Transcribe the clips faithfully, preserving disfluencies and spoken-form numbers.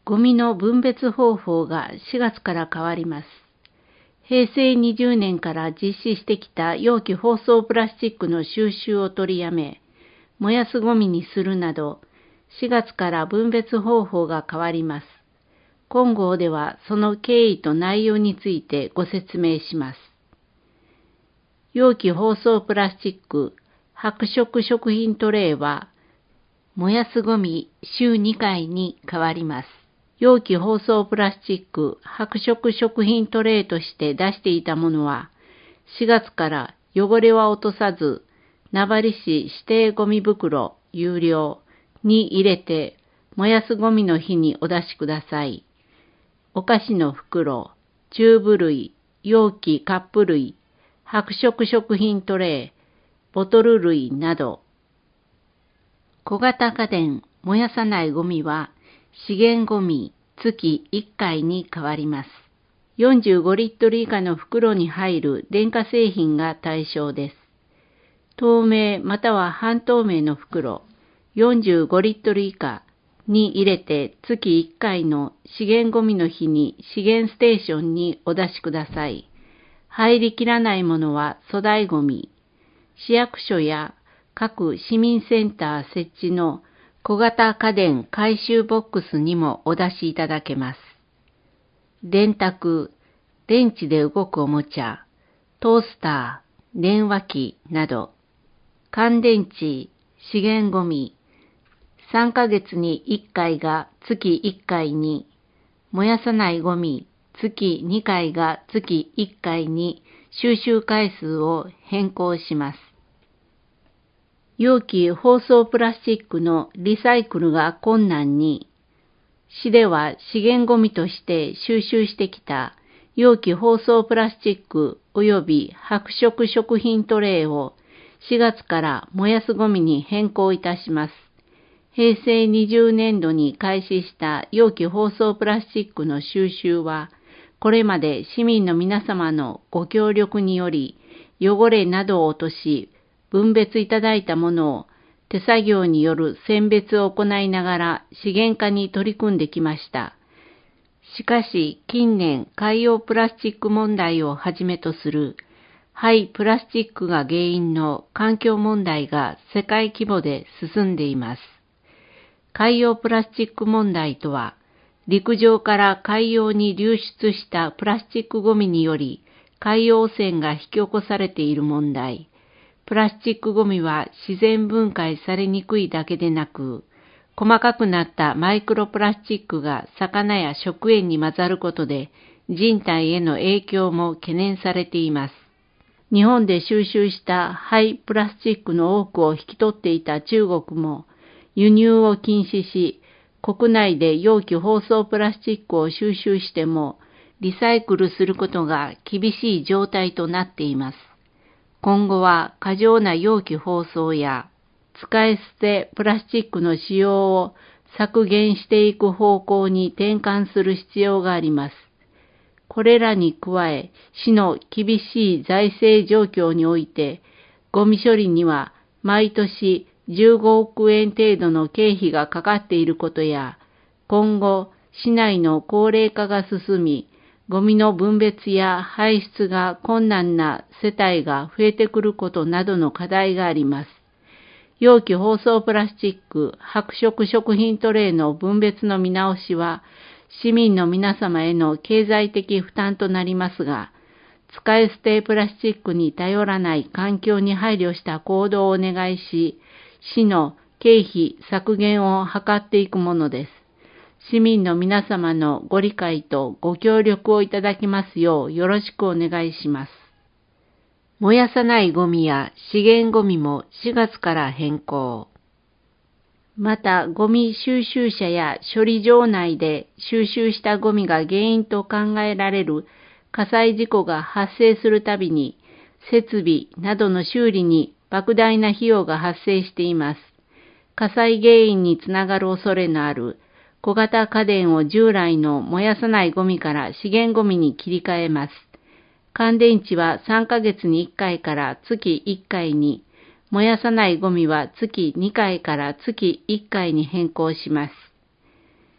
ゴミの分別方法がしがつから変わります。へいせいにじゅうねんから実施してきた容器包装プラスチックの収集を取りやめ、燃やすゴミにするなど、しがつから分別方法が変わります。今号ではその経緯と内容についてご説明します。容器包装プラスチック白色食品トレイは、燃やすゴミ週にかいに変わります。容器包装プラスチック白色食品トレイとして出していたものは、しがつから汚れは落とさず、名張市指定ゴミ袋有料に入れて、燃やすゴミの日にお出しください。お菓子の袋、チューブ類、容器カップ類、白色食品トレイ、ボトル類など。小型家電、燃やさないゴミは、資源ゴミ月いっかいに変わります。よんじゅうごリットル以下の袋に入る電化製品が対象です。透明または半透明の袋よんじゅうごリットル以下に入れて月いっかいの資源ゴミの日に資源ステーションにお出しください。入りきらないものは粗大ゴミ、市役所や各市民センター設置の小型家電回収ボックスにもお出しいただけます。電卓、電池で動くおもちゃ、トースター、電話機など、乾電池、資源ゴミ、さんかげつにいっかいが月いっかいに、燃やさないゴミ、月にかいが月いっかいに収集回数を変更します。容器包装プラスチックのリサイクルが困難に、市では資源ゴミとして収集してきた容器包装プラスチック及び白色食品トレイをしがつから燃やすゴミに変更いたします。へいせいにじゅうねんどに開始した容器包装プラスチックの収集は、これまで市民の皆様のご協力により、汚れなどを落とし、分別いただいたものを手作業による選別を行いながら資源化に取り組んできました。しかし近年海洋プラスチック問題をはじめとする廃プラスチックが原因の環境問題が世界規模で進んでいます。海洋プラスチック問題とは、陸上から海洋に流出したプラスチックごみにより海洋汚染が引き起こされている問題。プラスチックごみは自然分解されにくいだけでなく、細かくなったマイクロプラスチックが魚や食塩に混ざることで人体への影響も懸念されています。日本で収集した廃プラスチックの多くを引き取っていた中国も輸入を禁止し、国内で容器包装プラスチックを収集してもリサイクルすることが厳しい状態となっています。今後は過剰な容器包装や使い捨てプラスチックの使用を削減していく方向に転換する必要があります。これらに加え、市の厳しい財政状況において、ゴミ処理には毎年じゅうごおくえん程度の経費がかかっていることや、今後市内の高齢化が進み、ゴミの分別や排出が困難な世帯が増えてくることなどの課題があります。容器包装プラスチック、白色食品トレイの分別の見直しは、市民の皆様への経済的負担となりますが、使い捨てプラスチックに頼らない環境に配慮した行動をお願いし、市の経費削減を図っていくものです。市民の皆様のご理解とご協力をいただきますようよろしくお願いします。燃やさないゴミや資源ゴミもしがつから変更。また、ゴミ収集車や処理場内で収集したゴミが原因と考えられる火災事故が発生するたびに、設備などの修理に莫大な費用が発生しています。火災原因につながる恐れのある小型家電を従来の燃やさないゴミから資源ゴミに切り替えます。乾電池はさんかげつにいっかいから月いっかいに、燃やさないゴミは月にかいから月いっかいに変更します。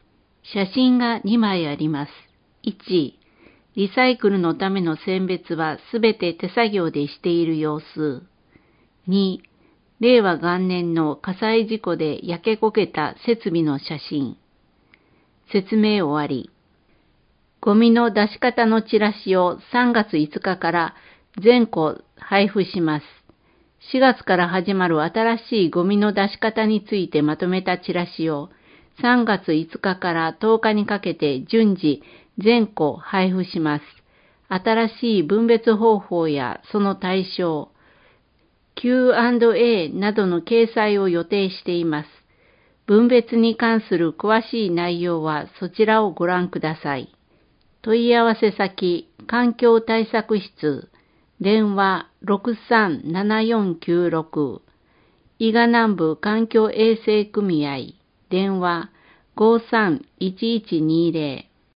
写真がにまいあります。いち、リサイクルのための選別はすべて手作業でしている様子。に、れいわ元年の火災事故で焼け焦げた設備の写真。説明終わり。ゴミの出し方のチラシをさんがついつかから全戸配布します。しがつから始まる新しいゴミの出し方についてまとめたチラシをさんがついつかからとおかにかけて順次全戸配布します。新しい分別方法やその対象、キューアンドエー などの掲載を予定しています。分別に関する詳しい内容はそちらをご覧ください。問い合わせ先、環境対策室、電話 ろくさんななよんきゅうろく、伊賀南部環境衛生組合、電話 ごさんいちいちにぜろ、